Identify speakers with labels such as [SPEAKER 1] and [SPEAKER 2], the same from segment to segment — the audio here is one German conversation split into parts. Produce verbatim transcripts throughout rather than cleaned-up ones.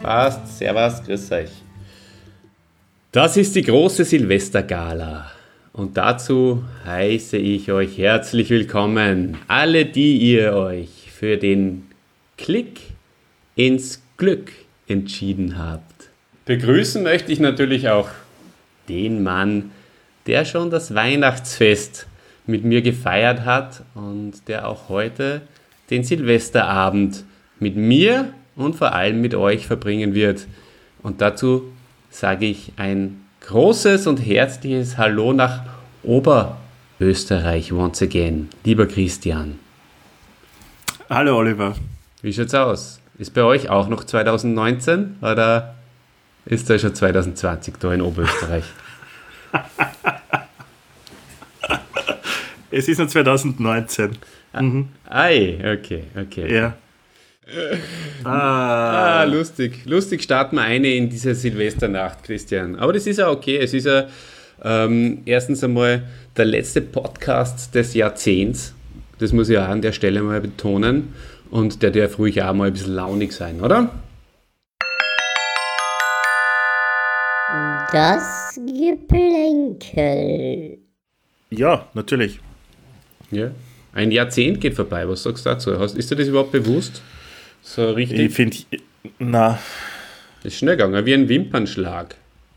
[SPEAKER 1] Passt, servus, grüß euch. Das ist die große Silvestergala und dazu heiße ich euch herzlich willkommen, alle, die ihr euch für den Klick ins Glück entschieden habt. Begrüßen möchte ich natürlich auch den Mann, der schon das Weihnachtsfest mit mir gefeiert hat und der auch heute den Silvesterabend mit mir und vor allem mit euch verbringen wird. Und dazu sage ich ein großes und herzliches Hallo nach Oberösterreich once again. Lieber Christian.
[SPEAKER 2] Hallo Oliver.
[SPEAKER 1] Wie schaut's aus? Ist bei euch auch noch zwanzig neunzehn oder ist da schon zwanzig zwanzig da in Oberösterreich?
[SPEAKER 2] Es ist noch zwanzig neunzehn.
[SPEAKER 1] Mhm. Ei, okay, okay.
[SPEAKER 2] Ja.
[SPEAKER 1] Ah. ah, lustig. Lustig starten wir eine in diese Silvesternacht, Christian. Aber das ist ja okay. Es ist ja ähm, erstens einmal der letzte Podcast des Jahrzehnts. Das muss ich auch an der Stelle mal betonen. Und der darf ruhig auch mal ein bisschen launig sein, oder?
[SPEAKER 3] Das Geplänkel.
[SPEAKER 2] Ja, natürlich.
[SPEAKER 1] Ja. Ein Jahrzehnt geht vorbei. Was sagst du dazu? Ist dir das überhaupt bewusst? So richtig.
[SPEAKER 2] Ich finde, na.
[SPEAKER 1] Das ist schnell gegangen, wie ein Wimpernschlag.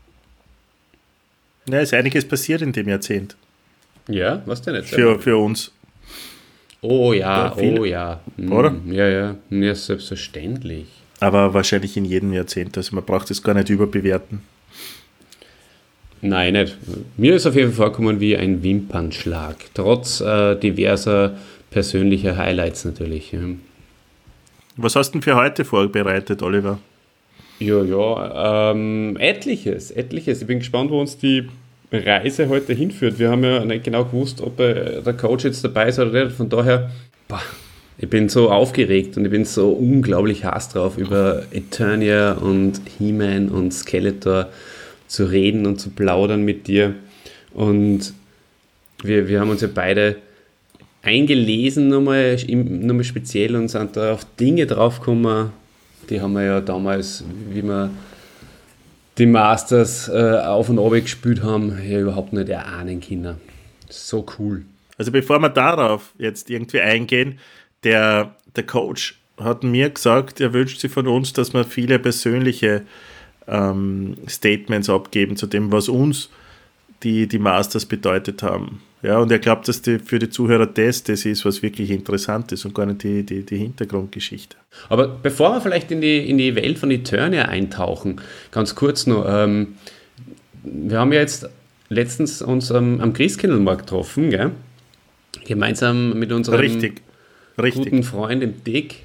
[SPEAKER 2] Ja, ist einiges passiert in dem Jahrzehnt.
[SPEAKER 1] Ja, was denn jetzt?
[SPEAKER 2] Für, für uns.
[SPEAKER 1] Oh ja,
[SPEAKER 2] ja
[SPEAKER 1] oh ja. Hm,
[SPEAKER 2] oder?
[SPEAKER 1] Ja, ja. Ja, selbstverständlich.
[SPEAKER 2] Aber wahrscheinlich in jedem Jahrzehnt. Also man braucht es gar nicht überbewerten.
[SPEAKER 1] Nein, nicht. Mir ist auf jeden Fall vorgekommen wie ein Wimpernschlag. Trotz äh, diverser persönlicher Highlights natürlich. Ja.
[SPEAKER 2] Was hast du denn für heute vorbereitet, Oliver?
[SPEAKER 1] Ja, ja, ähm, etliches, etliches. Ich bin gespannt, wo uns die Reise heute hinführt. Wir haben ja nicht genau gewusst, ob äh, der Coach jetzt dabei ist oder nicht. Von daher, boah, ich bin so aufgeregt und ich bin so unglaublich heiß drauf, über Eternia und He-Man und Skeletor zu reden und zu plaudern mit dir. Und wir, wir haben uns ja beide eingelesen, nochmal, nochmal speziell, und sind da auf Dinge draufgekommen, die haben wir ja damals, wie wir die Masters äh, auf und runter gespielt haben, ja überhaupt nicht erahnen können. So cool.
[SPEAKER 2] Also bevor wir darauf jetzt irgendwie eingehen, der, der Coach hat mir gesagt, er wünscht sich von uns, dass wir viele persönliche ähm, Statements abgeben zu dem, was uns die, die Masters bedeutet haben. Ja, und er glaubt, dass die, für die Zuhörer das, das ist, was wirklich interessant ist und gar nicht die, die, die Hintergrundgeschichte.
[SPEAKER 1] Aber bevor wir vielleicht in die, in die Welt von Eternia eintauchen, ganz kurz noch, ähm, wir haben ja jetzt letztens uns ähm, am Christkindlmarkt getroffen, gell? Gemeinsam mit unserem
[SPEAKER 2] Richtig. Richtig.
[SPEAKER 1] guten Freund im Dick.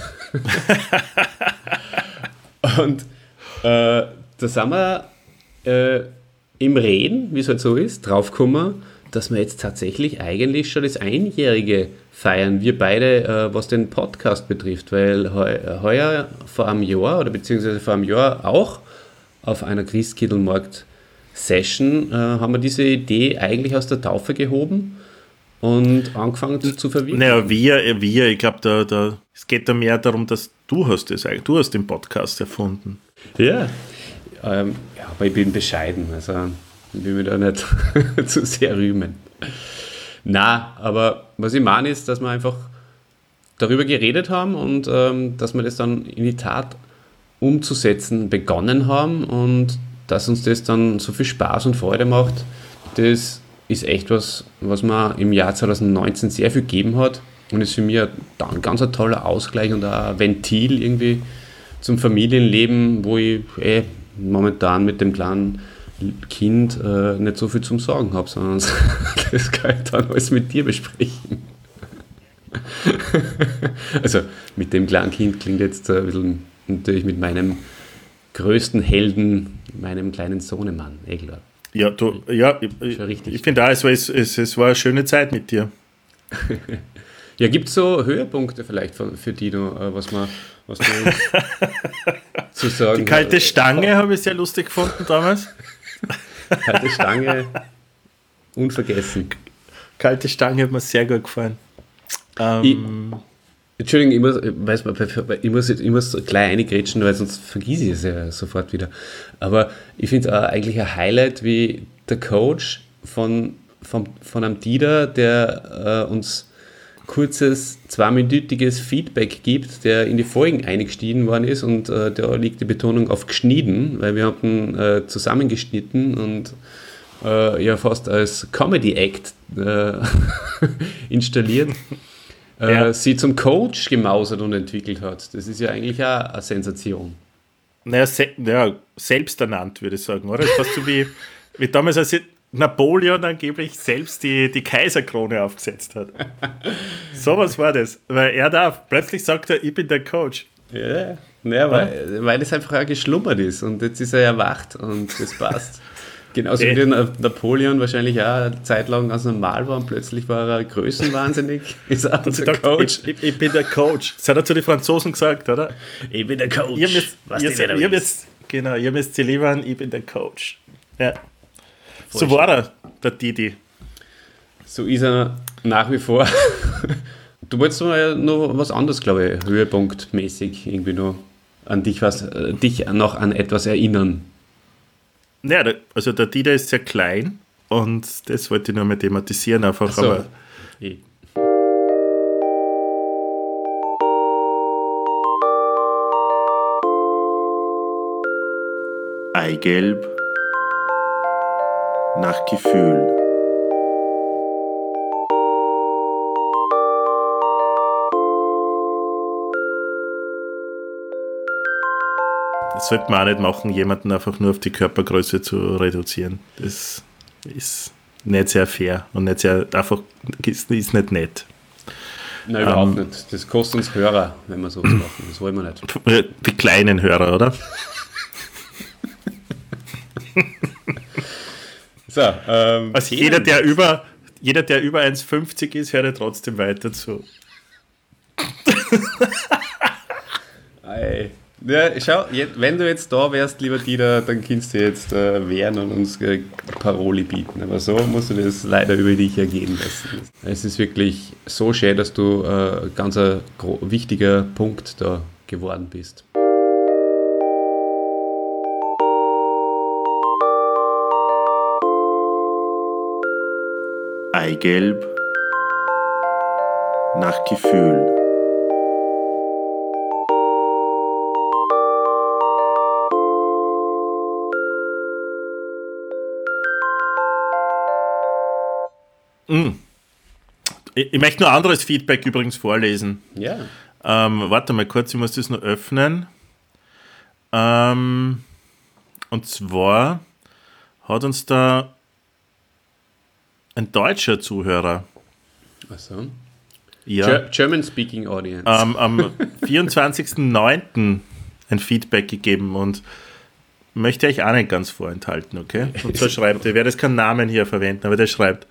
[SPEAKER 1] Und äh, da sind wir äh, im Reden, wie es halt so ist, draufgekommen, dass wir jetzt tatsächlich eigentlich schon das Einjährige feiern. Wir beide, äh, was den Podcast betrifft, weil heu, heuer vor einem Jahr oder beziehungsweise vor einem Jahr auch auf einer Christkindlmarkt-Session äh, haben wir diese Idee eigentlich aus der Taufe gehoben und angefangen zu, zu verwirklichen.
[SPEAKER 2] Naja, wir, wir, ich glaube, da, da, es geht da mehr darum, dass du hast das, du hast den Podcast erfunden.
[SPEAKER 1] Ja, ähm, ja, aber ich bin bescheiden, also ich will mich da nicht zu sehr rühmen. Na, aber was ich meine ist, dass wir einfach darüber geredet haben und ähm, dass wir das dann in die Tat umzusetzen begonnen haben und dass uns das dann so viel Spaß und Freude macht, das ist echt was, was mir im Jahr zwanzig neunzehn sehr viel gegeben hat und ist für mich ein ganz ein toller Ausgleich und ein Ventil irgendwie zum Familienleben, wo ich eh, momentan mit dem kleinen Kind äh, nicht so viel zum Sagen habe, sondern das kann ich dann alles mit dir besprechen. Also mit dem kleinen Kind klingt jetzt ein bisschen natürlich mit meinem größten Helden, meinem kleinen Sohnemann, eh klar.
[SPEAKER 2] Ja, du, ja ich, ich finde auch, es war, es, es war eine schöne Zeit mit dir.
[SPEAKER 1] Ja, gibt es so Höhepunkte vielleicht für, für Dino, was man was du zu sagen
[SPEAKER 2] Die kalte Stange habe ich sehr lustig gefunden damals.
[SPEAKER 1] Kalte Stange, unvergessen.
[SPEAKER 2] Kalte Stange hat mir sehr gut gefallen. Ähm,
[SPEAKER 1] Entschuldigung, ich muss, weiß, ich muss, ich muss gleich reingrätschen, weil sonst vergesse ich es ja sofort wieder. Aber ich finde es eigentlich ein Highlight, wie der Coach von, von, von einem Dieter, der äh, uns kurzes, zweiminütiges Feedback gibt, der in die Folgen eingestiegen worden ist und äh, da liegt die Betonung auf geschnitten, weil wir haben äh, zusammengeschnitten und äh, ja fast als Comedy-Act äh, installiert. Ja. Äh, sie zum Coach gemausert und entwickelt hat. Das ist ja eigentlich auch eine Sensation.
[SPEAKER 2] Naja, se- ja, selbst ernannt, würde ich sagen, oder? Das ist fast so wie, wie damals, als Napoleon angeblich selbst die, die Kaiserkrone aufgesetzt hat. So was war das. Weil er darf, plötzlich sagt er, ich bin der Coach.
[SPEAKER 1] Ja, ja weil, ja. weil es einfach auch geschlummert ist und jetzt ist er erwacht und das passt. Genauso wie Napoleon wahrscheinlich auch eine Zeit lang ganz normal war und plötzlich war er größenwahnsinnig. Ist auch der
[SPEAKER 2] gedacht,
[SPEAKER 1] Coach.
[SPEAKER 2] Ich, ich, ich bin der Coach. Das hat er zu den Franzosen gesagt, oder?
[SPEAKER 1] Ich bin der Coach.
[SPEAKER 2] Ihr müsst,
[SPEAKER 1] was
[SPEAKER 2] ihr, ihr müsst, genau, ihr müsst sie liefern, ich bin der Coach. Ja. So war er, der Didi.
[SPEAKER 1] So ist er nach wie vor. Du wolltest noch, noch was anderes, glaube ich, höhepunktmäßig irgendwie noch an dich, was, dich noch an etwas erinnern.
[SPEAKER 2] Naja, also der Dieter ist sehr klein und das wollte ich nur mal thematisieren einfach.
[SPEAKER 1] Ach so.
[SPEAKER 2] Aber
[SPEAKER 1] e.
[SPEAKER 2] Eigelb nach Gefühl. Das sollte man auch nicht machen, jemanden einfach nur auf die Körpergröße zu reduzieren. Das ist nicht sehr fair und nicht sehr, einfach ist, ist nicht nett.
[SPEAKER 1] Nein, überhaupt ähm, nicht. Das kostet uns Hörer, wenn wir sowas machen. Das wollen wir nicht.
[SPEAKER 2] Die kleinen Hörer, oder?
[SPEAKER 1] so, ähm,
[SPEAKER 2] also jeder der, über, jeder, der über eins fünfzig ist, hört trotzdem weiter zu.
[SPEAKER 1] Ei. Ja, schau, wenn du jetzt da wärst, lieber Dieter, dann kannst du jetzt äh, wehren und uns äh, Paroli bieten. Aber so musst du das leider über dich ergehen lassen. Es ist wirklich so schön, dass du äh, ganz ein gro- wichtiger Punkt da geworden bist.
[SPEAKER 2] Eigelb nach Gefühl. Ich möchte nur anderes Feedback übrigens vorlesen.
[SPEAKER 1] Ja.
[SPEAKER 2] Ähm, warte mal kurz, ich muss das noch öffnen. Ähm, und zwar hat uns da ein deutscher Zuhörer.
[SPEAKER 1] Achso.
[SPEAKER 2] Ja.
[SPEAKER 1] German-speaking Audience.
[SPEAKER 2] Ähm, am vierundzwanzigsten neunten ein Feedback gegeben und möchte ich auch nicht ganz vorenthalten, okay? Und so schreibt er, ich werde jetzt keinen Namen hier verwenden, aber der schreibt: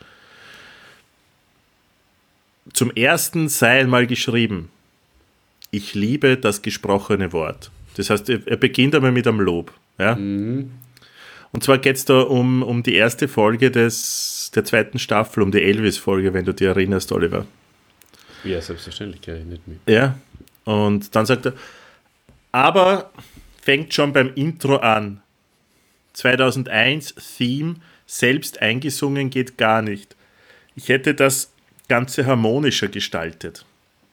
[SPEAKER 2] Zum ersten sei einmal geschrieben, ich liebe das gesprochene Wort. Das heißt, er beginnt einmal mit einem Lob. Ja? Mhm. Und zwar geht es da um, um die erste Folge des, der zweiten Staffel, um die Elvis-Folge, wenn du dich erinnerst, Oliver.
[SPEAKER 1] Ja, selbstverständlich erinnert mich.
[SPEAKER 2] Ja, und dann sagt er, aber fängt schon beim Intro an. zweitausendeins Theme, selbst eingesungen geht gar nicht. Ich hätte das Ganze harmonischer gestaltet.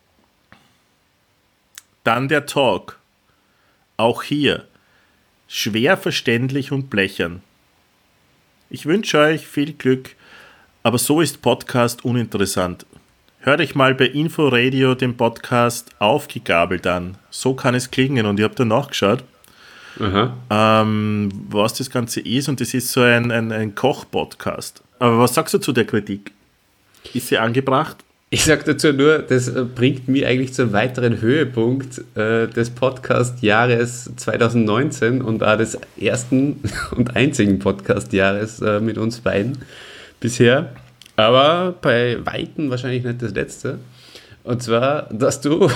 [SPEAKER 2] Dann der Talk. Auch hier schwer verständlich und blechern. Ich wünsche euch viel Glück, aber so ist Podcast uninteressant. Hört euch mal bei Inforadio den Podcast Aufgegabelt an. So kann es klingen. Und ich habe da nachgeschaut, ähm, was das Ganze ist. Und das ist so ein, ein, ein Koch-Podcast. Aber was sagst du zu der Kritik? Ist sie angebracht?
[SPEAKER 1] Ich sage dazu nur, das bringt mich eigentlich zum weiteren Höhepunkt äh, des Podcast-Jahres zwanzig neunzehn und auch des ersten und einzigen Podcast-Jahres äh, mit uns beiden bisher. Aber bei Weitem wahrscheinlich nicht das letzte. Und zwar, dass du,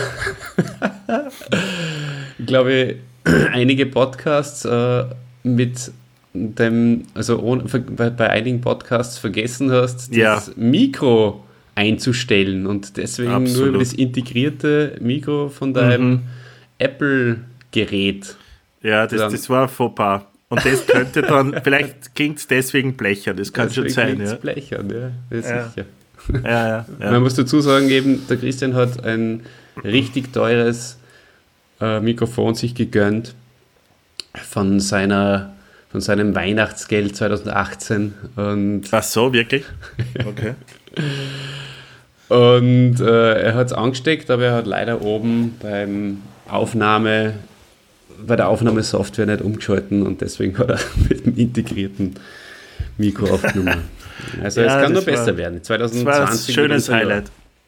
[SPEAKER 1] glaube ich, einige Podcasts äh, mit dem, also ohne, bei, bei einigen Podcasts vergessen hast, das
[SPEAKER 2] ja.
[SPEAKER 1] Mikro einzustellen und deswegen
[SPEAKER 2] Absolut.
[SPEAKER 1] nur über das integrierte Mikro von deinem
[SPEAKER 2] Mhm.
[SPEAKER 1] Apple-Gerät.
[SPEAKER 2] Ja, das,
[SPEAKER 1] Dann-
[SPEAKER 2] das war ein Fauxpas. Und das könnte dann, vielleicht klingt es deswegen blechern, das kann schon sein.
[SPEAKER 1] klingt's
[SPEAKER 2] Ja.
[SPEAKER 1] blechern, ja, das ist
[SPEAKER 2] Ja.
[SPEAKER 1] sicher.
[SPEAKER 2] Ja, ja,
[SPEAKER 1] Man
[SPEAKER 2] ja.
[SPEAKER 1] muss dazu sagen, eben, der Christian hat ein richtig teures äh, Mikrofon sich gegönnt von seiner von seinem Weihnachtsgeld zwanzig achtzehn und,
[SPEAKER 2] Ach so, wirklich? Okay.
[SPEAKER 1] und äh, er hat es angesteckt, aber er hat leider oben beim Aufnahme bei der Aufnahmesoftware nicht umgeschalten und deswegen hat er mit dem integrierten Mikro aufgenommen. Also
[SPEAKER 2] Ja,
[SPEAKER 1] es kann nur
[SPEAKER 2] das war-
[SPEAKER 1] besser werden.
[SPEAKER 2] Das
[SPEAKER 1] zwanzig
[SPEAKER 2] war ein
[SPEAKER 1] zwanzig
[SPEAKER 2] schönes
[SPEAKER 1] wird unser Jahr.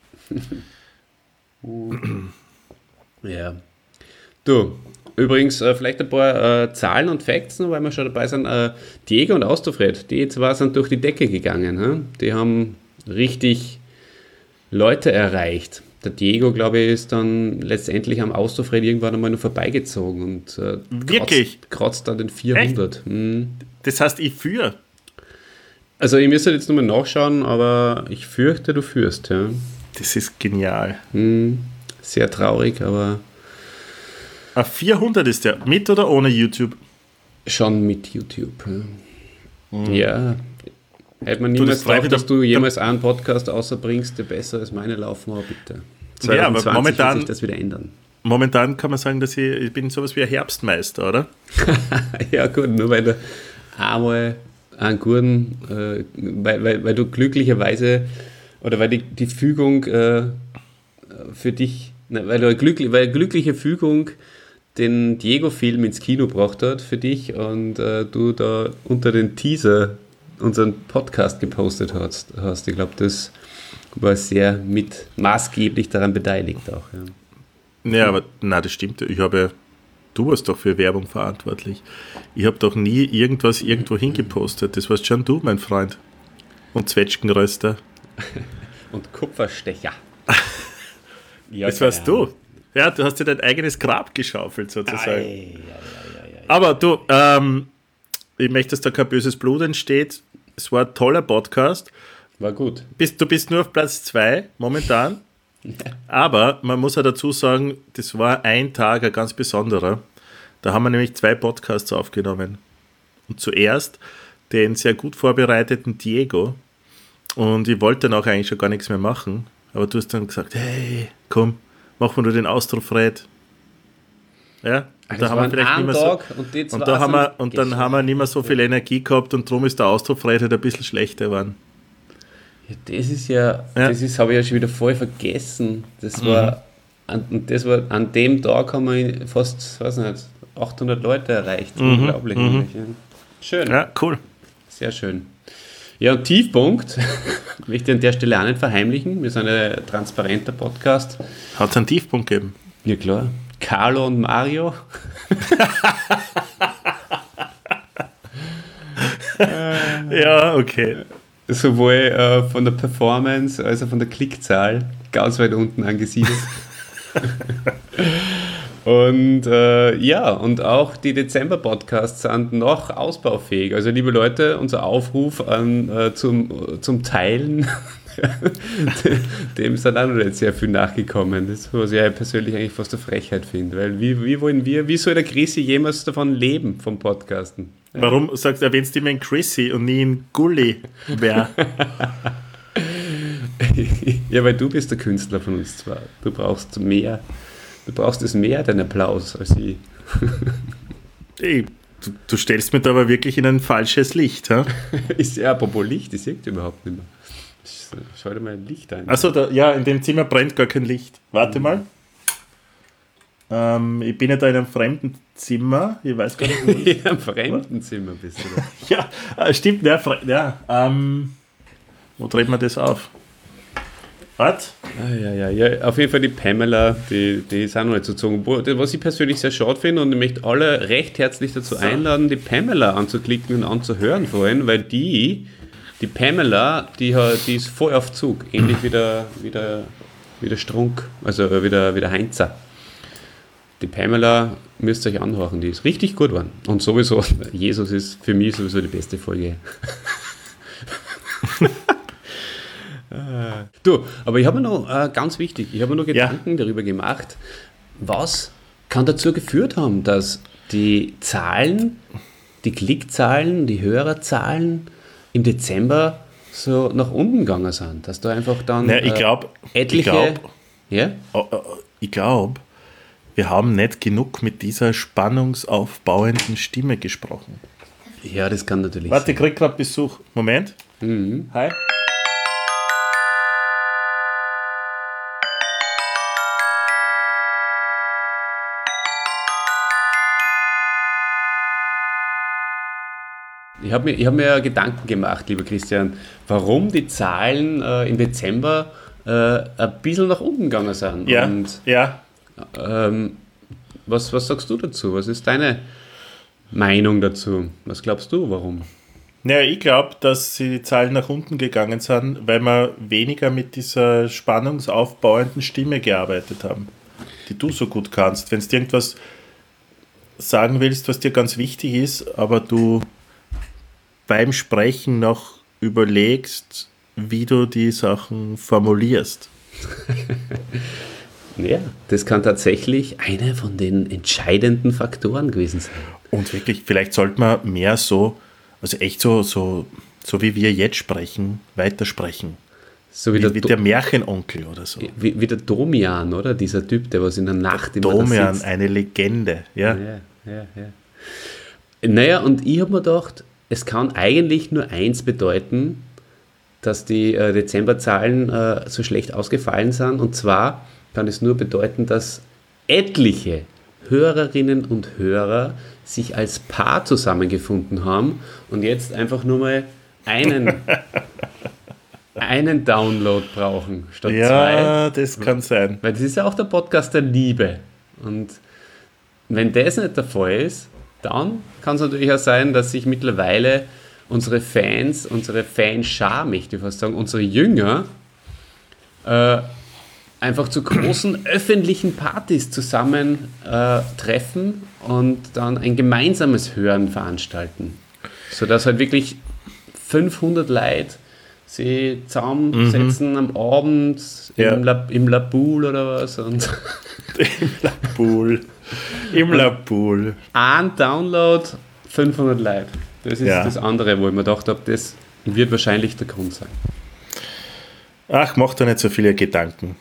[SPEAKER 2] Highlight.
[SPEAKER 1] Ja. Du, übrigens, äh, vielleicht ein paar äh, Zahlen und Facts, noch, weil wir schon dabei sind. Äh, Diego und Austofred, die zwei sind durch die Decke gegangen. Hä? Die haben richtig Leute erreicht. Der Diego, glaube ich, ist dann letztendlich am Austofred irgendwann einmal noch vorbeigezogen und äh,
[SPEAKER 2] Wirklich?
[SPEAKER 1] kratzt, kratzt an den vierhundert. Hm.
[SPEAKER 2] Das heißt, ich führe.
[SPEAKER 1] Also ich müsste jetzt nochmal nachschauen, aber ich fürchte, du führst. Ja.
[SPEAKER 2] Das ist genial.
[SPEAKER 1] Hm. Sehr traurig, aber
[SPEAKER 2] Ah, vierhundert ist der, mit oder ohne YouTube?
[SPEAKER 1] schon mit YouTube. Ja. Ja. Hätte man
[SPEAKER 2] Du,
[SPEAKER 1] niemals
[SPEAKER 2] das freut
[SPEAKER 1] gedacht,
[SPEAKER 2] mich
[SPEAKER 1] dass
[SPEAKER 2] doch-
[SPEAKER 1] du jemals einen Podcast außerbringst, der besser als meine laufen, aber bitte.
[SPEAKER 2] Ja, aber
[SPEAKER 1] zwanzig
[SPEAKER 2] momentan-
[SPEAKER 1] wird sich das wieder ändern.
[SPEAKER 2] Momentan kann man sagen, dass ich, ich bin sowas wie ein Herbstmeister, oder?
[SPEAKER 1] Ja gut, nur weil du einmal einen guten, äh, weil, weil, weil du glücklicherweise, oder weil die, die Fügung äh, für dich, ne, weil du eine glückli- weil eine glückliche Fügung den Diego-Film ins Kino gebracht hat für dich und äh, du da unter den Teaser unseren Podcast gepostet hast. hast. Ich glaube, das war sehr mit maßgeblich daran beteiligt auch. Ja.
[SPEAKER 2] Ja, aber na, das stimmt. Ich habe, du warst doch für Werbung verantwortlich. Ich habe doch nie irgendwas irgendwo hingepostet. Das warst schon du, mein Freund. Und Zwetschgenröster.
[SPEAKER 1] Und Kupferstecher. Ja,
[SPEAKER 2] Das warst
[SPEAKER 1] keine
[SPEAKER 2] du. Ja, du hast dir dein eigenes Grab geschaufelt, sozusagen.
[SPEAKER 1] Ei, ei, ei, ei, ei.
[SPEAKER 2] Aber du, ähm, ich möchte, dass da kein böses Blut entsteht. Es war ein toller Podcast.
[SPEAKER 1] War gut.
[SPEAKER 2] Bist, du bist nur auf Platz zwei momentan. Aber man muss ja dazu sagen, das war ein Tag, ein ganz besonderer. Da haben wir nämlich zwei Podcasts aufgenommen. Und zuerst den sehr gut vorbereiteten Diego. Und ich wollte dann auch eigentlich schon gar nichts mehr machen. Aber du hast dann gesagt, hey, komm, machen wir nur den Austro-Fred. Ja, und da haben wir vielleicht nicht mehr so,
[SPEAKER 1] und, die zwei
[SPEAKER 2] und, da haben wir,
[SPEAKER 1] sind
[SPEAKER 2] und dann haben wir nicht mehr so viel Energie gehabt und darum ist der Austro-Fred halt ein bisschen schlechter geworden.
[SPEAKER 1] Ja, das ist ja,
[SPEAKER 2] Ja.
[SPEAKER 1] das ist, habe ich ja schon wieder voll vergessen. Das war, an, und das war, an dem Tag haben wir fast, weiß nicht, achthundert Leute erreicht. Unglaublich. eigentlich, Ja. Schön,
[SPEAKER 2] Ja, cool.
[SPEAKER 1] sehr schön. Ja, und Tiefpunkt, möchte ich an der Stelle auch nicht verheimlichen. Wir sind ein transparenter Podcast.
[SPEAKER 2] Hat es einen Tiefpunkt gegeben?
[SPEAKER 1] Ja, klar. Carlo und Mario.
[SPEAKER 2] Ja, okay.
[SPEAKER 1] Sowohl äh, von der Performance als auch von der Klickzahl ganz weit unten angesiedelt. Und äh, ja, und auch die Dezember-Podcasts sind noch ausbaufähig. Also liebe Leute, unser Aufruf an, äh, zum, zum Teilen, dem sind auch noch nicht sehr viel nachgekommen. Das, was ich ja persönlich eigentlich fast eine Frechheit finde. Weil wie, wie wollen wir, wie soll der Chrissy jemals davon leben, vom Podcasten?
[SPEAKER 2] Warum sagst du, erwähnst du immer in Chrissy und nie in Gulli? Wer?
[SPEAKER 1] Ja, weil du bist der Künstler von uns zwei. Du brauchst mehr, du brauchst es mehr, deinen Applaus, als ich.
[SPEAKER 2] Ey, du, du stellst mich da aber wirklich in ein falsches Licht. Ha?
[SPEAKER 1] Ist ja apropos Licht, ich sehe überhaupt nicht mehr. Schau dir mal ein Licht ein.
[SPEAKER 2] Achso, da, ja, in dem Zimmer brennt gar kein Licht. Warte mal. Ähm, ich bin ja da in einem fremden Zimmer. Ich weiß gar nicht, wo ich...
[SPEAKER 1] Ja, im Fremdenzimmer bist du da.
[SPEAKER 2] Ja, äh, stimmt, ja, fre- ja ähm, wo dreht man das auf? Was?
[SPEAKER 1] Ah, ja, ja, ja, auf jeden Fall die Pamela, die, die ist auch noch nicht so gezogen. Wo- Was ich persönlich sehr schade finde und ich möchte alle recht herzlich dazu einladen, die Pamela anzuklicken und anzuhören vorhin, weil die, die Pamela, die, hat- die ist voll auf Zug, ähnlich wie der, wie der, wie der Strunk, also äh, wie der, wie der Heinzer. Die Pamela müsst ihr euch anhören, die ist richtig gut geworden. Und sowieso, Jesus ist für mich sowieso die beste Folge. Du, aber ich habe mir noch, äh, ganz wichtig, ich habe mir noch Gedanken
[SPEAKER 2] Ja.
[SPEAKER 1] darüber gemacht, was kann dazu geführt haben, dass die Zahlen, die Klickzahlen, die Hörerzahlen im Dezember so nach unten gegangen sind, dass da einfach dann
[SPEAKER 2] Naja, ich
[SPEAKER 1] äh,
[SPEAKER 2] glaube, ich
[SPEAKER 1] etliche...
[SPEAKER 2] glaub,
[SPEAKER 1] ja?
[SPEAKER 2] ich glaub, wir haben nicht genug mit dieser spannungsaufbauenden Stimme gesprochen.
[SPEAKER 1] Ja, das kann natürlich
[SPEAKER 2] Warte, ich
[SPEAKER 1] sein.
[SPEAKER 2] krieg gerade Besuch. Moment.
[SPEAKER 1] Mhm.
[SPEAKER 2] Hi.
[SPEAKER 1] Ich habe mir, ich hab mir Gedanken gemacht, lieber Christian, warum die Zahlen äh, im Dezember äh, ein bisschen nach unten gegangen sind.
[SPEAKER 2] Ja,
[SPEAKER 1] Und
[SPEAKER 2] ja.
[SPEAKER 1] ähm, was, was sagst du dazu? Was ist deine Meinung dazu? Was glaubst du, warum?
[SPEAKER 2] Naja, ich glaube, dass die Zahlen nach unten gegangen sind, weil wir weniger mit dieser spannungsaufbauenden Stimme gearbeitet haben, die du so gut kannst. Wenn du irgendwas sagen willst, was dir ganz wichtig ist, aber du beim Sprechen noch überlegst, wie du die Sachen formulierst.
[SPEAKER 1] Ja, das kann tatsächlich einer von den entscheidenden Faktoren gewesen sein.
[SPEAKER 2] Und wirklich, vielleicht sollte man mehr so, also echt so, so, so wie wir jetzt sprechen, weitersprechen.
[SPEAKER 1] So wie,
[SPEAKER 2] Wie,
[SPEAKER 1] der,
[SPEAKER 2] wie
[SPEAKER 1] Do-
[SPEAKER 2] der Märchenonkel oder so.
[SPEAKER 1] wie, wie der Domian, oder? Dieser Typ, der was in der Nacht immer da
[SPEAKER 2] Domian,
[SPEAKER 1] sitzt.
[SPEAKER 2] eine Legende. Ja.
[SPEAKER 1] Ja, ja, ja. Naja, und ich habe mir gedacht, es kann eigentlich nur eins bedeuten, dass die äh, Dezemberzahlen äh, so schlecht ausgefallen sind. Und zwar kann es nur bedeuten, dass etliche Hörerinnen und Hörer sich als Paar zusammengefunden haben und jetzt einfach nur mal einen, einen Download brauchen statt zwei.
[SPEAKER 2] Ja, das kann sein.
[SPEAKER 1] Weil das ist ja auch der Podcast der Liebe. Und wenn das nicht der Fall ist, dann kann es natürlich auch sein, dass sich mittlerweile unsere Fans, unsere Fanschar, möchte ich fast sagen, unsere Jünger äh, einfach zu großen öffentlichen Partys zusammen äh, treffen und dann ein gemeinsames Hören veranstalten. Sodass halt wirklich fünfhundert Leute sie zusammensetzen am Abend
[SPEAKER 2] Ja.
[SPEAKER 1] im, La, im Lapool oder was und
[SPEAKER 2] Im Lapool. Im Lapool.
[SPEAKER 1] ein Download, fünfhundert Leute. Das ist
[SPEAKER 2] Ja.
[SPEAKER 1] das andere, wo ich mir gedacht habe, das wird wahrscheinlich der Grund sein.
[SPEAKER 2] Ach, mach dir nicht so viele Gedanken.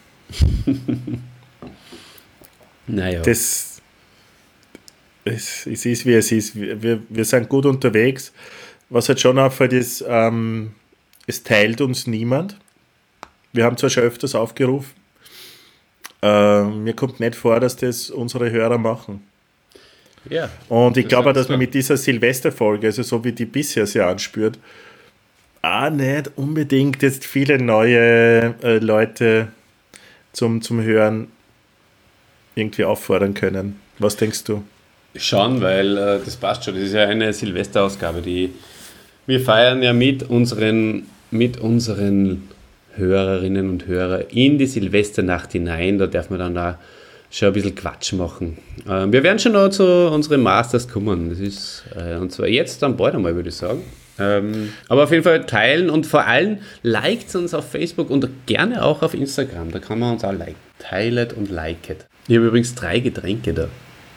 [SPEAKER 1] Naja.
[SPEAKER 2] Das, es, es ist, wie es ist. Wir, wir sind gut unterwegs. Was halt schon auffällt, ist, ähm, es teilt uns niemand. Wir haben zwar schon öfters aufgerufen, äh, mir kommt nicht vor, dass das unsere Hörer machen.
[SPEAKER 1] ja.
[SPEAKER 2] Und ich
[SPEAKER 1] Das
[SPEAKER 2] glaube,
[SPEAKER 1] ist
[SPEAKER 2] dass man
[SPEAKER 1] klar.
[SPEAKER 2] mit dieser Silvesterfolge, also so wie die bisher sie anspürt, auch nicht unbedingt jetzt viele neue äh, Leute zum, zum Hören irgendwie auffordern können. Was denkst du?
[SPEAKER 1] Schon, weil äh, das passt schon. Das ist ja eine Silvesterausgabe, die wir feiern ja mit unseren, mit unseren Hörerinnen und Hörern in die Silvesternacht hinein. Da darf man dann da schon ein bisschen Quatsch machen. Ähm, wir werden schon noch zu unseren Masters kommen. Das ist, äh, und zwar jetzt dann bald einmal, würde ich sagen. Ähm, aber auf jeden Fall teilen und vor allem liked uns auf Facebook und gerne auch auf Instagram. Da kann man uns auch liken. Teilet und liket. Ich habe übrigens drei Getränke da.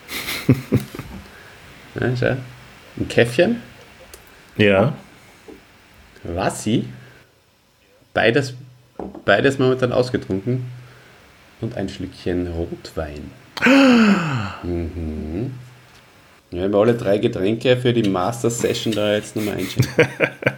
[SPEAKER 1] Ja, schau. Ein Käffchen,
[SPEAKER 2] Ja.
[SPEAKER 1] Wassi, beides, beides momentan ausgetrunken und ein Schlückchen Rotwein. Mhm. Ja, ich habe alle drei Getränke für die Master Session da jetzt nochmal einschenken.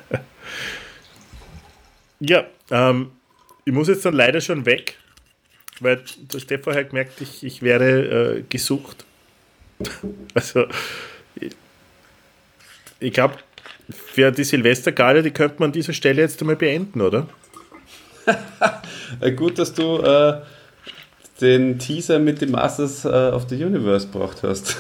[SPEAKER 2] Ja, ähm, ich muss jetzt dann leider schon weg, weil der Stefan hat gemerkt, ich, ich wäre äh, gesucht. Also, ich, ich glaube, für die Silvestergala, die könnte man an dieser Stelle jetzt einmal beenden, oder?
[SPEAKER 1] Äh, Gut, dass du äh, den Teaser mit dem Masters äh, of the Universe gebracht hast.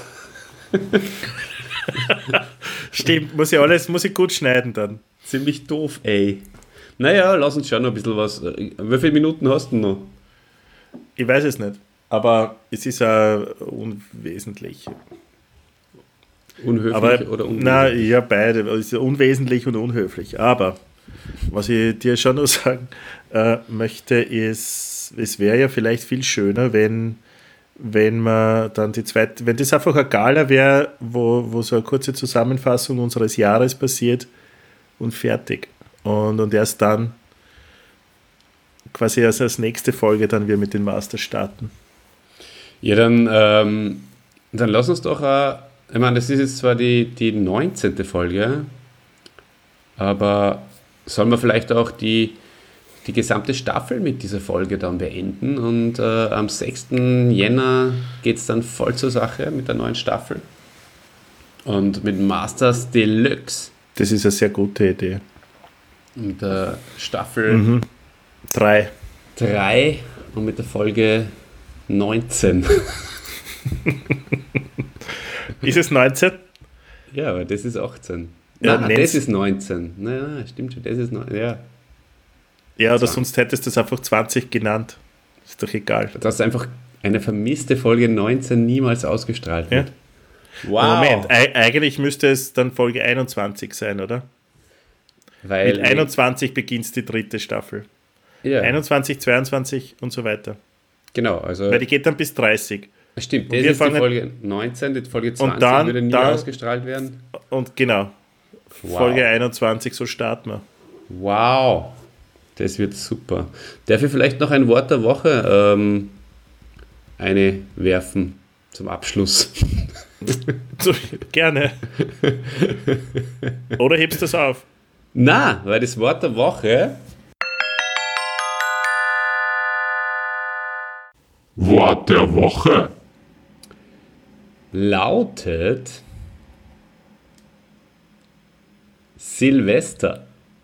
[SPEAKER 2] Stimmt, muss ich alles, muss ich gut schneiden dann.
[SPEAKER 1] Ziemlich doof, ey. Naja, lass uns schon noch ein bisschen was. Wie viele Minuten hast du noch?
[SPEAKER 2] Ich weiß es nicht, aber es ist auch unwesentlich.
[SPEAKER 1] Unhöflich
[SPEAKER 2] Aber,
[SPEAKER 1] oder unwesentlich?
[SPEAKER 2] na, ja, beide. Es ist unwesentlich und unhöflich. Aber, was ich dir schon noch sagen äh, möchte, ist, es wäre ja vielleicht viel schöner, wenn, wenn man dann die zweite, wenn das einfach eine Gala wäre, wo, wo so eine kurze Zusammenfassung unseres Jahres passiert und fertig. Und, und erst dann quasi erst als nächste Folge dann wir mit den Masters starten.
[SPEAKER 1] Ja, dann, ähm, dann lass uns doch, äh, ich meine, das ist jetzt zwar die, die neunzehnte Folge, aber sollen wir vielleicht auch die, die gesamte Staffel mit dieser Folge dann beenden und äh, am sechsten Jänner geht es dann voll zur Sache mit der neuen Staffel und mit Masters Deluxe.
[SPEAKER 2] Das ist eine sehr gute Idee.
[SPEAKER 1] Mit der Staffel
[SPEAKER 2] Mhm. Drei.
[SPEAKER 1] drei und mit der Folge neunzehn.
[SPEAKER 2] Ist es neunzehn?
[SPEAKER 1] Ja, aber das ist achtzehn.
[SPEAKER 2] Ja,
[SPEAKER 1] Nein,
[SPEAKER 2] nenn's-
[SPEAKER 1] das ist neunzehn. Naja, stimmt schon, das ist neunzehn. Ja,
[SPEAKER 2] Ja, oder
[SPEAKER 1] zwanzig.
[SPEAKER 2] sonst hättest du es einfach zwanzig genannt. Ist doch egal.
[SPEAKER 1] dass einfach eine vermisste Folge neunzehn niemals ausgestrahlt wird. Wow.
[SPEAKER 2] Moment, e- eigentlich müsste es dann Folge einundzwanzig sein, oder?
[SPEAKER 1] Weil,
[SPEAKER 2] Mit einundzwanzig beginnt die dritte Staffel.
[SPEAKER 1] ja,
[SPEAKER 2] einundzwanzig, zweiundzwanzig und so weiter.
[SPEAKER 1] genau, also
[SPEAKER 2] Weil die geht dann bis dreißig.
[SPEAKER 1] stimmt,
[SPEAKER 2] und
[SPEAKER 1] das
[SPEAKER 2] wir
[SPEAKER 1] ist die
[SPEAKER 2] fangen-
[SPEAKER 1] Folge neunzehn, die Folge zwanzig
[SPEAKER 2] dann-
[SPEAKER 1] würde nie
[SPEAKER 2] dann-
[SPEAKER 1] ausgestrahlt werden.
[SPEAKER 2] Und genau,
[SPEAKER 1] Wow.
[SPEAKER 2] Folge einundzwanzig, so starten wir.
[SPEAKER 1] Wow, das wird super. Darf ich vielleicht noch ein Wort der Woche ähm, eine werfen zum Abschluss?
[SPEAKER 2] So, gerne. Oder hebst du das auf?
[SPEAKER 1] Na, weil das Wort der Woche
[SPEAKER 3] Wort der Woche.
[SPEAKER 1] lautet Silvester.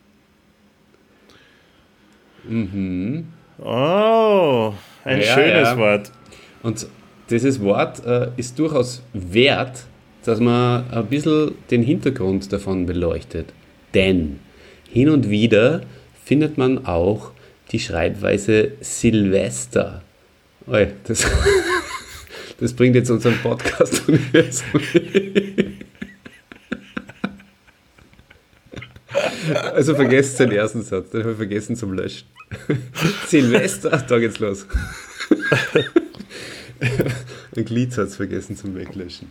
[SPEAKER 2] Oh, ein
[SPEAKER 1] Ja,
[SPEAKER 2] schönes
[SPEAKER 1] ja.
[SPEAKER 2] Wort.
[SPEAKER 1] Und dieses Wort äh, ist durchaus wert, dass man ein bisschen den Hintergrund davon beleuchtet. Denn hin und wieder findet man auch die Schreibweise Silvester. Oi, das, das bringt jetzt unseren Podcast-Universum. Also vergesst den ersten Satz, den habe ich vergessen zum Löschen. Silvester, da geht's los. Ein Gliedsatz vergessen zum Weglöschen.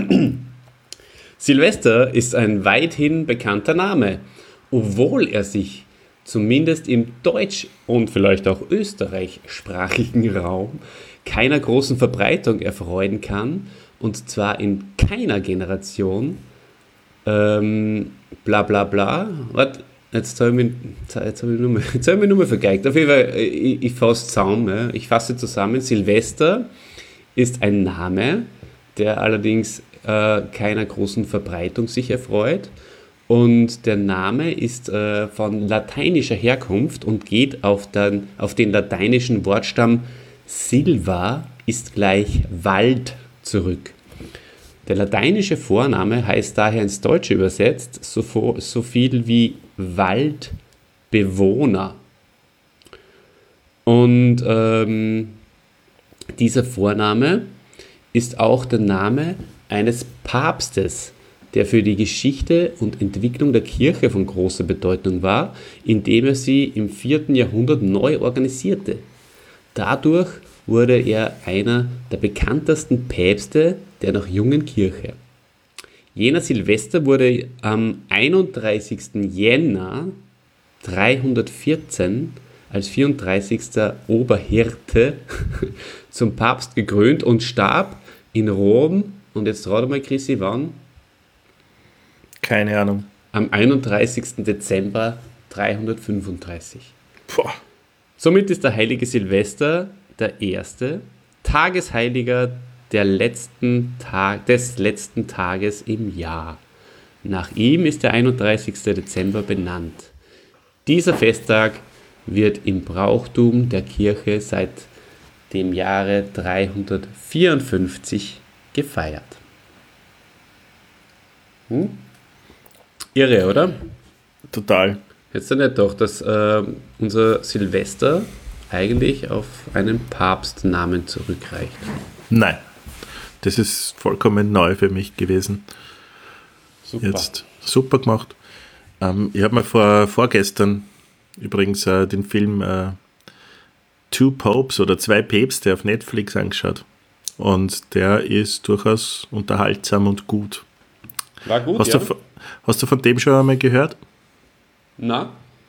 [SPEAKER 1] Silvester ist ein weithin bekannter Name, obwohl er sich zumindest im deutsch- und vielleicht auch österreichsprachigen Raum keiner großen Verbreitung erfreuen kann, und zwar in keiner Generation. Ähm, bla bla bla. Warte, jetzt habe ich mich, jetzt habe ich nur mal, jetzt habe ich mich nur mal vergeigt. Auf jeden Fall, ich, ich fasse zusammen. Ja. Ich fasse zusammen. Silvester ist ein Name, der allerdings äh, keiner großen Verbreitung sich erfreut. Und der Name ist äh, von lateinischer Herkunft und geht auf den, auf den lateinischen Wortstamm Silva ist gleich Wald zurück. Der lateinische Vorname heißt daher ins Deutsche übersetzt so, so viel wie Waldbewohner. Und ähm, dieser Vorname ist auch der Name eines Papstes, der für die Geschichte und Entwicklung der Kirche von großer Bedeutung war, indem er sie im vierten Jahrhundert neu organisierte. Dadurch wurde er einer der bekanntesten Päpste der noch jungen Kirche. Jener Silvester wurde am einunddreißigsten Jänner dreihundertvierzehn als vierunddreißigster Oberhirte zum Papst gekrönt und starb in Rom, und jetzt rate mal, Chrissy, wann?
[SPEAKER 2] Keine Ahnung.
[SPEAKER 1] Am einunddreißigsten Dezember dreihundertfünfunddreißig.
[SPEAKER 2] Boah.
[SPEAKER 1] Somit ist der heilige Silvester der erste Tagesheiliger der letzten Tag, des letzten Tages im Jahr. Nach ihm ist der einunddreißigste Dezember benannt. Dieser Festtag wird im Brauchtum der Kirche seit dem Jahre dreihundertvierundfünfzig gefeiert. Hm? Irre, oder?
[SPEAKER 2] Total.
[SPEAKER 1] Jetzt ja nicht doch, dass äh, unser Silvester eigentlich auf einen Papstnamen zurückreicht.
[SPEAKER 2] Nein. Das ist vollkommen neu für mich gewesen.
[SPEAKER 1] Super.
[SPEAKER 2] Jetzt super gemacht. Ähm, ich habe mir vor, vorgestern übrigens äh, den Film äh, Two Popes oder Zwei Päpste auf Netflix angeschaut. Und der ist durchaus unterhaltsam und gut.
[SPEAKER 1] War gut,
[SPEAKER 2] hast,
[SPEAKER 1] ja?
[SPEAKER 2] du, hast du von dem schon einmal gehört?
[SPEAKER 1] Na,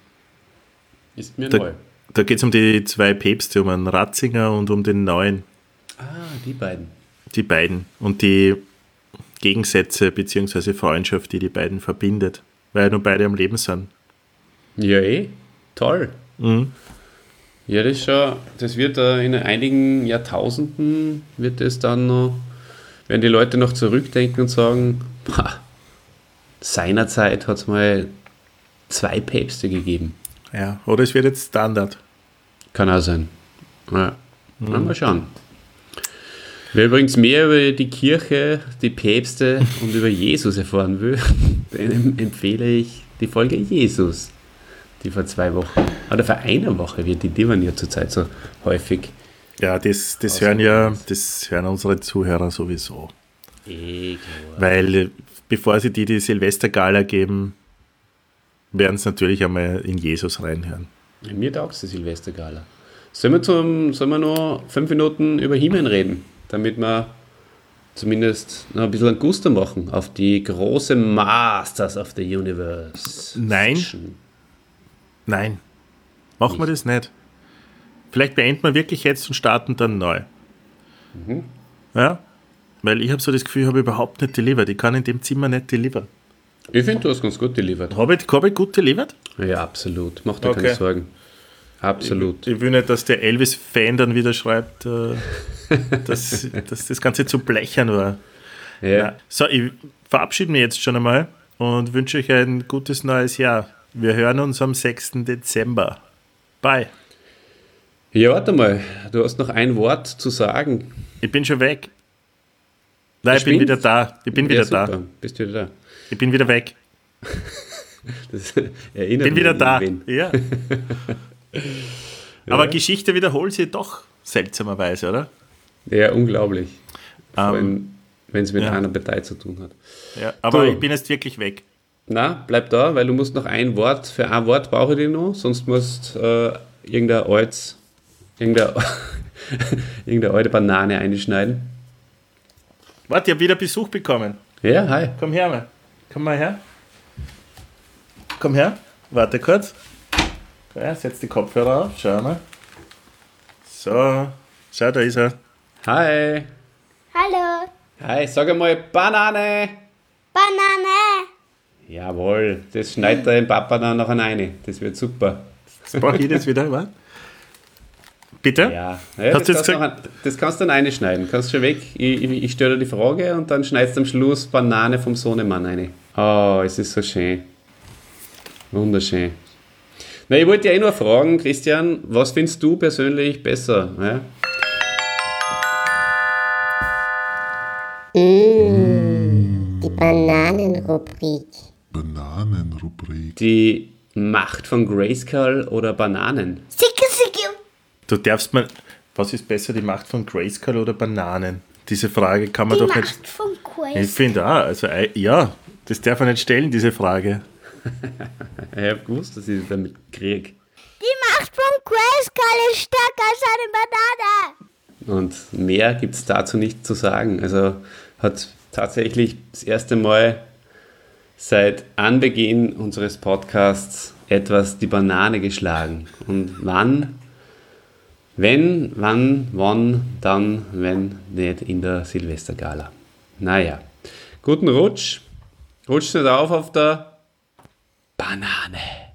[SPEAKER 1] ist mir
[SPEAKER 2] Da,
[SPEAKER 1] neu.
[SPEAKER 2] da geht es um die zwei Päpste, um einen Ratzinger und um den neuen.
[SPEAKER 1] Ah, die beiden.
[SPEAKER 2] Die beiden. Und die Gegensätze bzw. Freundschaft, die die beiden verbindet. Weil ja nur beide am Leben sind.
[SPEAKER 1] Ja, eh. Toll.
[SPEAKER 2] Mhm.
[SPEAKER 1] Ja, das ist schon, das wird äh, in einigen Jahrtausenden wird es dann noch, werden die Leute noch zurückdenken und sagen, pah, seinerzeit hat es mal zwei Päpste gegeben.
[SPEAKER 2] Ja, oder es wird jetzt Standard.
[SPEAKER 1] Kann auch sein. Ja. Mhm. Mal schauen. Wer übrigens mehr über die Kirche, die Päpste und über Jesus erfahren will, dem empfehle ich die Folge Jesus, die vor zwei Wochen, oder vor einer Woche wird, die die man ja zurzeit so häufig.
[SPEAKER 2] Ja, das, das hören ja, das hören unsere Zuhörer sowieso.
[SPEAKER 1] Eh, klar.
[SPEAKER 2] Weil äh, bevor sie die die Silvestergala geben, werden sie natürlich einmal in Jesus reinhören.
[SPEAKER 1] Mir taugt die Silvestergala. Sollen wir, zum, sollen wir noch fünf Minuten über He-Man reden, damit wir zumindest noch ein bisschen einen Guster machen auf die große Masters of the Universe.
[SPEAKER 2] Nein.
[SPEAKER 1] Session.
[SPEAKER 2] Nein, machen wir das nicht. Vielleicht beenden wir wirklich jetzt und starten dann neu.
[SPEAKER 1] Mhm.
[SPEAKER 2] Ja, weil ich habe so das Gefühl, ich habe überhaupt nicht delivered. Ich kann in dem Zimmer nicht delivern.
[SPEAKER 1] Ich finde, du hast ganz gut delivered.
[SPEAKER 2] Habe ich, hab ich gut delivered?
[SPEAKER 1] Ja, absolut. Mach dir
[SPEAKER 2] Okay.
[SPEAKER 1] keine Sorgen. Absolut.
[SPEAKER 2] Ich, ich will nicht, dass der Elvis-Fan dann wieder schreibt, äh, dass, dass das Ganze zu blechern war.
[SPEAKER 1] Ja.
[SPEAKER 2] Ja. So, ich verabschiede mich jetzt schon einmal und wünsche euch ein gutes neues Jahr. Wir hören uns am sechsten Dezember. Bye.
[SPEAKER 1] Ja, warte mal. Du hast noch ein Wort zu sagen.
[SPEAKER 2] Ich bin schon weg. Nein, ich bin
[SPEAKER 1] Verschwindt?
[SPEAKER 2] wieder da. Ich bin
[SPEAKER 1] Ja,
[SPEAKER 2] wieder
[SPEAKER 1] super.
[SPEAKER 2] da.
[SPEAKER 1] Bist du wieder da?
[SPEAKER 2] Ich bin wieder weg.
[SPEAKER 1] Das erinnert
[SPEAKER 2] Bin
[SPEAKER 1] mich
[SPEAKER 2] wieder
[SPEAKER 1] an
[SPEAKER 2] da.
[SPEAKER 1] irgendwen.
[SPEAKER 2] Ja. Aber Geschichte wiederholt sie doch seltsamerweise, oder?
[SPEAKER 1] Ja, unglaublich. Vor
[SPEAKER 2] Ähm,
[SPEAKER 1] allem, wenn es mit
[SPEAKER 2] ja.
[SPEAKER 1] einer Partei zu tun hat.
[SPEAKER 2] Ja, aber
[SPEAKER 1] Du.
[SPEAKER 2] ich bin jetzt wirklich weg.
[SPEAKER 1] Na, bleib da, weil du musst noch ein Wort, für ein Wort brauche ich dich noch, sonst musst äh, irgendeine altes, irgendeine, irgendeine alte Banane einschneiden.
[SPEAKER 2] Warte, ich habe wieder Besuch bekommen.
[SPEAKER 1] Ja, hi.
[SPEAKER 2] Komm her mal. Komm mal her. Komm her. Warte kurz. Ja, setz die Kopfhörer auf. Schau mal. So. Schau, da ist er.
[SPEAKER 1] Hi.
[SPEAKER 4] Hallo,
[SPEAKER 1] Hi, sag einmal Banane.
[SPEAKER 4] Banane.
[SPEAKER 1] Jawohl, das schneidet der Papa dann noch rein. Das wird super.
[SPEAKER 2] Jetzt brauche ich das wieder, was? Bitte?
[SPEAKER 1] Ja, ja
[SPEAKER 2] Hast
[SPEAKER 1] das,
[SPEAKER 2] du jetzt
[SPEAKER 1] kannst du
[SPEAKER 2] gesagt-
[SPEAKER 1] noch, ein- das kannst du dann reinschneiden. Kannst schon weg. Ich, ich, ich stelle dir die Frage und dann schneidest du am Schluss Banane vom Sohnemann rein. Oh, es ist so schön. Wunderschön. Na, ich wollte ja eh nur fragen, Christian, was findest du persönlich besser? Ja?
[SPEAKER 4] Die Bananenrubrik.
[SPEAKER 3] Bananenrubrik.
[SPEAKER 1] Die Macht von Grayskull oder Bananen?
[SPEAKER 4] Sicke, sicke.
[SPEAKER 2] Du darfst mal. Was ist besser, die Macht von Grayskull oder Bananen? Diese Frage kann man
[SPEAKER 4] Die
[SPEAKER 2] doch nicht.
[SPEAKER 4] Macht von
[SPEAKER 2] Ich
[SPEAKER 4] Quest.
[SPEAKER 2] finde auch, also äh, ja, das darf man nicht stellen, diese Frage.
[SPEAKER 1] Ich habe gewusst, dass ich damit kriege.
[SPEAKER 4] Die Macht von Questcall ist stärker als eine Banane.
[SPEAKER 1] Und mehr gibt es dazu nicht zu sagen. Also hat tatsächlich das erste Mal seit Anbeginn unseres Podcasts etwas die Banane geschlagen. Und wann? Wenn, wann, wann, dann, wenn nicht in der Silvestergala. Naja, guten Rutsch. Rutscht nicht auf auf der Banane.